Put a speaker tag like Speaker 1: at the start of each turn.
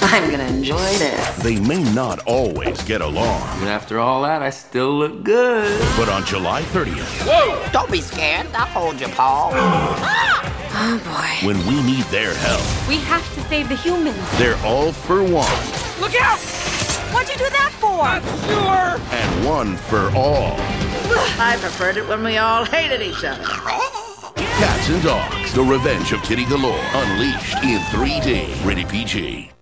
Speaker 1: I'm gonna enjoy this.
Speaker 2: They may not always get along.
Speaker 3: But after all that, I still look good.
Speaker 2: But on July 30th...
Speaker 4: Whoa! Don't be scared. I'll hold your paw.
Speaker 1: Oh, boy.
Speaker 2: When we need their help...
Speaker 5: We have to save the humans.
Speaker 2: They're all for one.
Speaker 4: Look out!
Speaker 5: What'd you do that for?
Speaker 4: Sure.
Speaker 2: And one for all.
Speaker 4: I preferred it when we all hated each other.
Speaker 2: Cats and Dogs, The Revenge of Kitty Galore. Unleashed in 3D. Rated PG.